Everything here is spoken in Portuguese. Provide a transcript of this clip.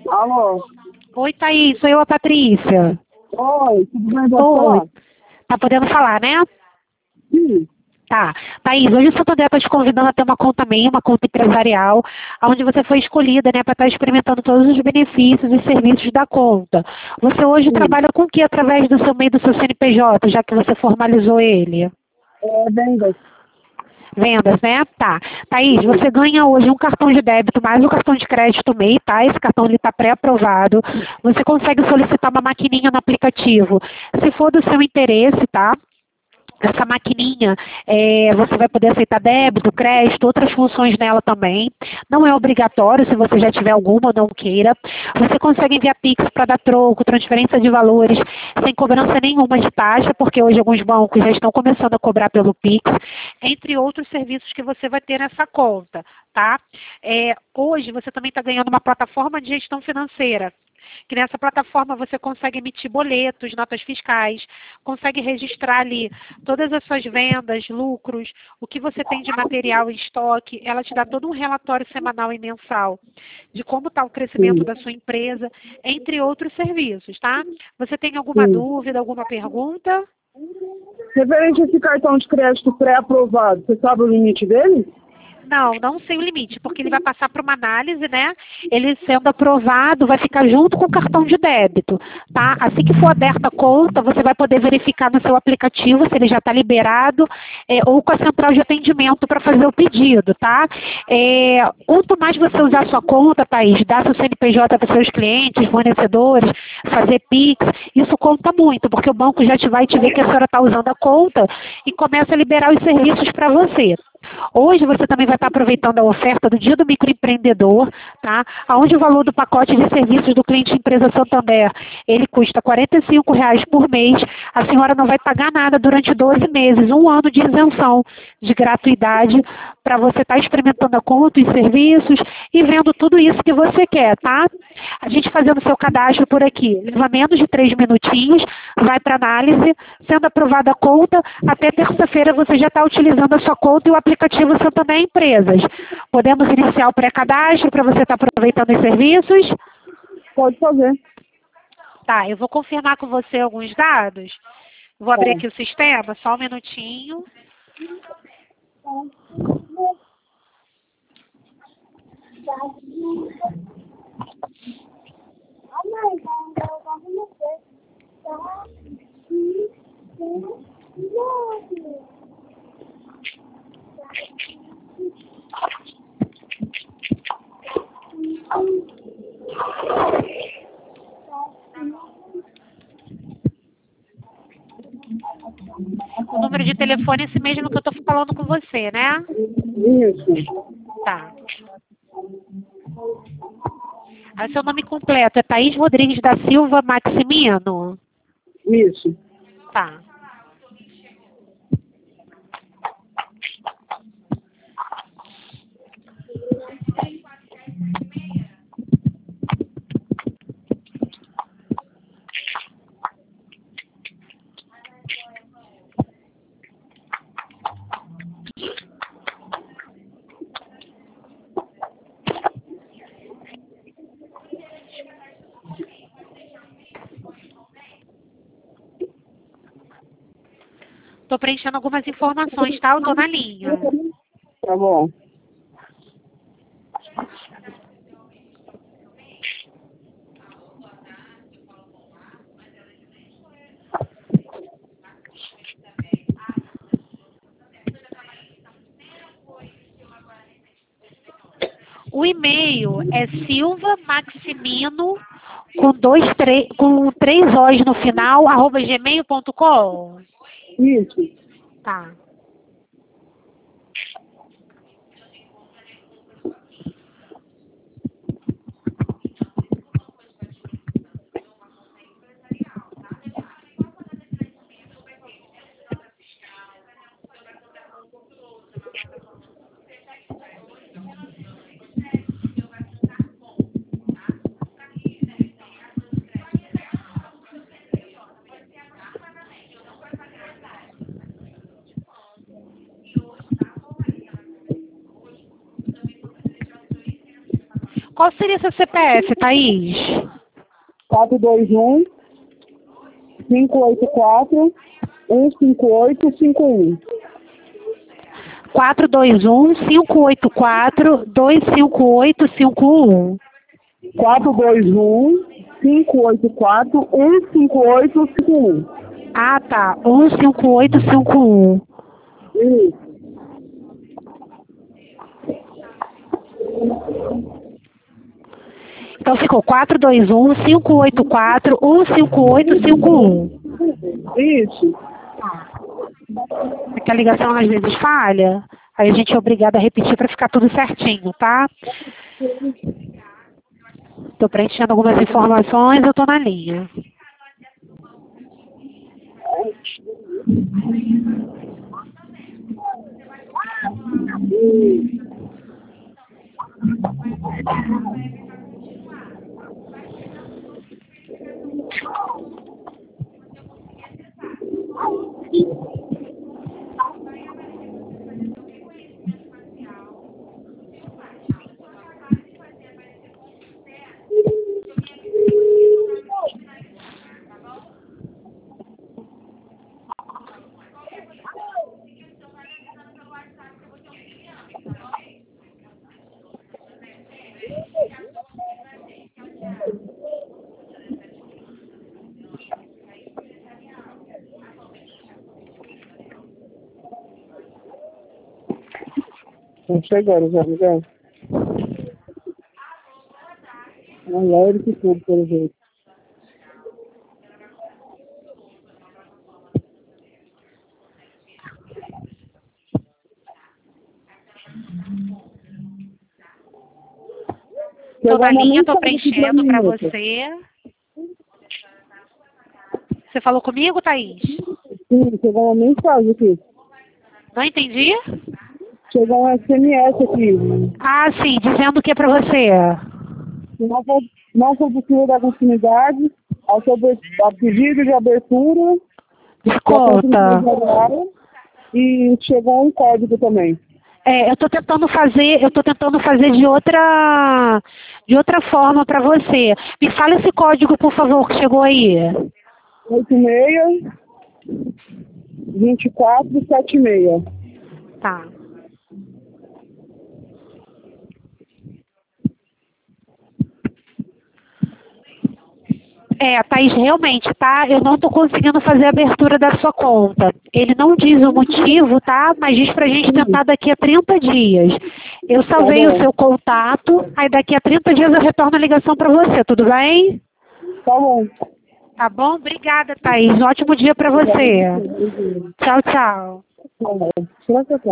Alô? Oi, Thaís, sou eu, a Patrícia. Oi, tudo bem, Oi. doutor? Tá podendo falar, né? Sim. Tá. Thaís, hoje o Santander está te convidando a ter uma conta minha, uma conta empresarial, onde você foi escolhida, né, para estar experimentando todos os benefícios e serviços da conta. Você hoje Sim. trabalha com o que através do seu meio do seu CNPJ, já que você formalizou ele? Vendas. Vendas, né? Tá. Thaís, você ganha hoje um cartão de débito mais um cartão de crédito MEI, tá? Esse cartão está pré-aprovado. Você consegue solicitar uma maquininha no aplicativo. Se for do seu interesse, tá? Essa maquininha, você vai poder aceitar débito, crédito, outras funções nela também. Não é obrigatório se você já tiver alguma ou não queira. Você consegue enviar Pix para dar troco, transferência de valores, sem cobrança nenhuma de taxa, porque hoje alguns bancos já estão começando a cobrar pelo Pix, entre outros serviços que você vai ter nessa conta, tá? Hoje você também está ganhando uma plataforma de gestão financeira, que nessa plataforma você consegue emitir boletos, notas fiscais, consegue registrar ali todas as suas vendas, lucros, o que você tem de material em estoque. Ela te dá todo um relatório semanal e mensal de como está o crescimento Sim. da sua empresa, entre outros serviços, tá? Você tem alguma Sim. dúvida, alguma pergunta? Referente a esse cartão de crédito pré-aprovado, você sabe o limite dele? Não, não sei o limite, porque ele vai passar para uma análise, né? Ele sendo aprovado, vai ficar junto com o cartão de débito, tá? Assim que for aberta a conta, você vai poder verificar no seu aplicativo se ele já está liberado, ou com a central de atendimento para fazer o pedido, tá? Quanto mais você usar a sua conta, Thaís, dar seu CNPJ para seus clientes, fornecedores, fazer Pix, isso conta muito, porque o banco já vai te ver que a senhora está usando a conta e começa a liberar os serviços para você. Hoje você também vai estar aproveitando a oferta do Dia do Microempreendedor, tá? Onde o valor do pacote de serviços do cliente empresa Santander, ele custa R$ 45 por mês. A senhora não vai pagar nada durante 12 meses, um ano de isenção de gratuidade para você estar experimentando a conta, os serviços e vendo tudo isso que você quer, tá? A gente fazendo seu cadastro por aqui, leva menos de 3 minutinhos, vai para análise, sendo aprovada a conta, até terça-feira você já está utilizando a sua conta e o aplicativo Santander Empresas. Podemos iniciar o pré-cadastro para você estar aproveitando os serviços? Pode fazer. Tá, eu vou confirmar com você alguns dados. Vou abrir aqui o sistema, só um minutinho. O número de telefone é esse mesmo que eu estou falando com você, né? Isso. Tá. Seu nome completo é Thaís Rodrigues da Silva Maximiano? Isso. Tá. Estou preenchendo algumas informações, tá? Eu estou na linha. Tá bom. O e-mail é silvamaximino com três O's no final, @gmail.com. Isso. Tá. Qual seria seu CPF, Thaís? 421 584 15851. 421-584-258-51. 421-584-15851. Ah, tá. 15851. Isso. Então ficou 421-584-15851. Isso. É que a ligação às vezes falha. Aí a gente é obrigada a repetir para ficar tudo certinho, tá? Estou preenchendo algumas informações, eu estou na linha. Estão chegando já, Miguel. Alegre que tudo, pelo jeito. Estou na linha, estou preenchendo para você. Você falou comigo, Thaís? Sim, chegou uma mensagem aqui. Não entendi? Chegou um SMS aqui. Ah, sim, dizendo o que para você? Não foi possível dar continuidade ao pedido de abertura. Desconta. E chegou um código também. É, eu estou tentando fazer de outra forma para você. Me fala esse código, por favor, que chegou aí. 86-2476. Tá. É, Thaís, realmente, tá? Eu não estou conseguindo fazer a abertura da sua conta. Ele não diz o motivo, tá? Mas diz pra gente tentar daqui a 30 dias. Eu salvei o seu contato, aí daqui a 30 dias eu retorno a ligação para você, tudo bem? Tá bom. Tá bom? Obrigada, Thaís. Um ótimo dia para você. Tchau, tchau. Será que eu